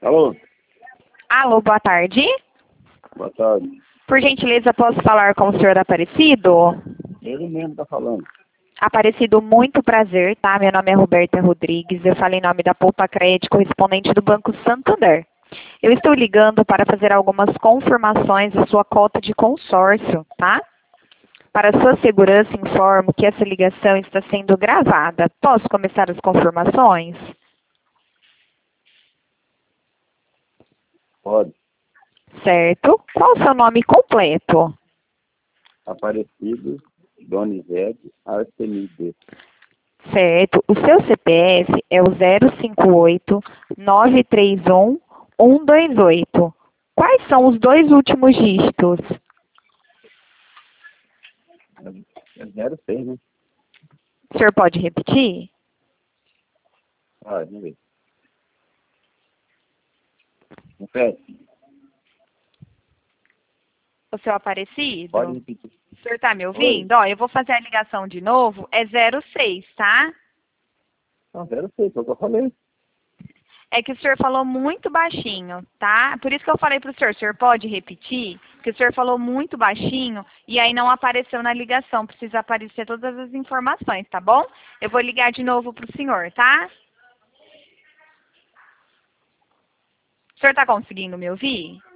Alô? Alô, boa tarde. Boa tarde. Por gentileza, posso falar com o senhor Aparecido? Ele mesmo tá falando. Aparecido, muito prazer, tá? Meu nome é Roberta Rodrigues, eu falo em nome da Poupa Crédito, correspondente do Banco Santander. Eu estou ligando para fazer algumas confirmações da sua cota de consórcio, tá? Para sua segurança, informo que essa ligação está sendo gravada. Posso começar as confirmações? Pode. Certo. Qual o seu nome completo? Aparecido, Donizete, Artemide. Certo. O seu CPF é o 058-931-128. Quais são os dois últimos dígitos? É 06, né? O senhor pode repetir? Vamos ver. Repete. O seu Aparecido? Pode repetir. O senhor está me ouvindo? Ó, eu vou fazer a ligação de novo. É 06, tá? Não, 06, foi o que eu falei. É que o senhor falou muito baixinho, tá? Por isso que eu falei para o senhor pode repetir? Porque o senhor falou muito baixinho e aí não apareceu na ligação. Precisa aparecer todas as informações, tá bom? Eu vou ligar de novo para o senhor, tá? O senhor está conseguindo me ouvir?